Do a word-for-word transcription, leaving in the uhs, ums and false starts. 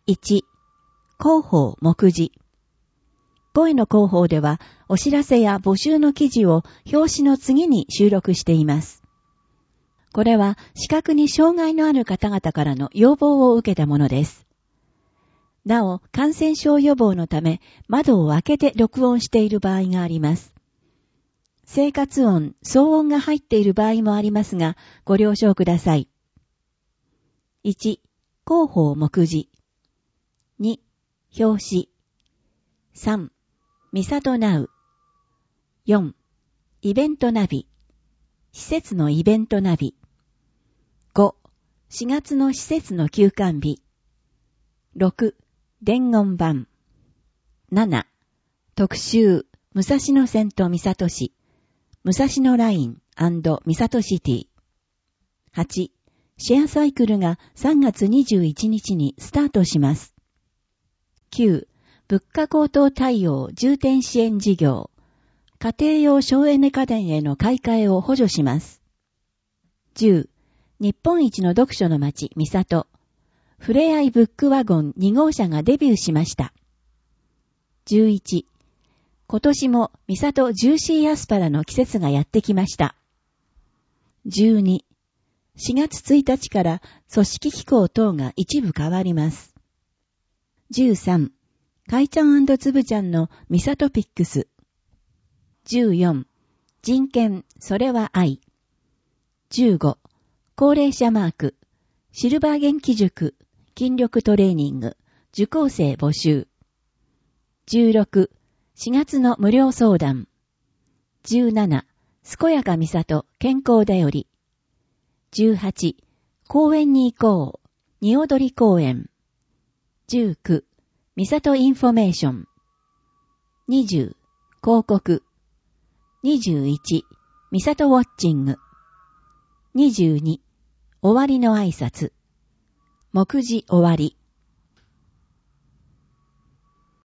いち、広報目次。声の広報では、お知らせや募集の記事を表紙の次に収録しています。これは視覚に障害のある方々からの要望を受けたものです。なお、感染症予防のため窓を開けて録音している場合があります。生活音、騒音が入っている場合もありますが、ご了承ください。いち、広報目次。に、表紙。さん、ミサトナウ。よん、イベントナビ。施設のイベントナビ。ご、しがつの施設の休館日。ろく、伝言板。なな、特集、武蔵野線と三郷市。武蔵野ライン&三郷シティ。はち、シェアサイクルがさんがつにじゅういちにちにスタートします。きゅう、物価高騰対応重点支援事業。家庭用省エネ家電への買い替えを補助します。じゅう、日本一の読書の街、三郷。ふれあいブックワゴンにごうしゃがデビューしました。じゅういち、今年も三郷ジューシーアスパラの季節がやってきました。じゅうに、しがつついたちから組織機構等が一部変わります。じゅうさん、かいちゃん&つぶちゃんの三郷ピックス。じゅうよん、人権、それは愛。じゅうご、高齢者マーク、シルバー元気塾、筋力トレーニング、受講生募集。じゅうろく、しがつの無料相談。じゅうなな、健やかみさと健康だより。じゅうはち、公園に行こう。に踊り公園。じゅうきゅう、みさとインフォメーション。にじゅう、広告。にじゅういち、みさとウォッチング。にじゅうに、終わりの挨拶。目次終わり。